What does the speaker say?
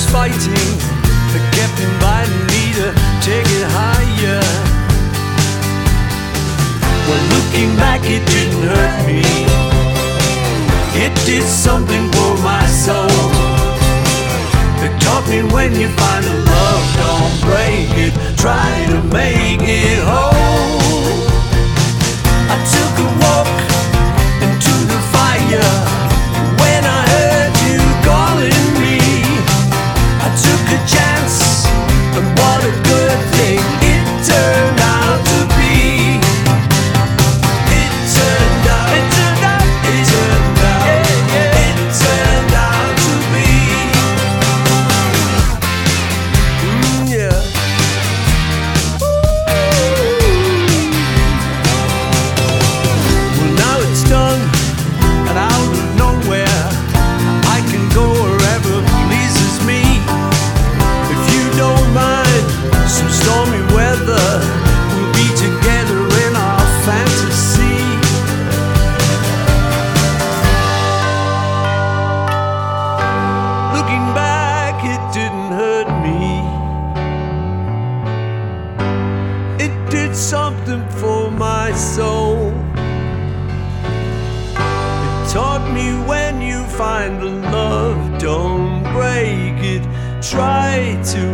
was fighting that kept inviting me to take it higher. Well, looking back, it didn't hurt me. It did something for my soul. It taught me when you find a love, don't break it, try to make it whole. I took a walk into the fire when I heard you calling me. I took a chance, and what a good thing it turned out to be. It turned out to be. Yeah. Well, now it's done, and out of nowhere I can go wherever pleases me. If you don't mind some stormy weather, we'll be together in our fantasy. Looking back, it didn't hurt me. It did something for my soul. It taught me when you find a love, don't break it, try to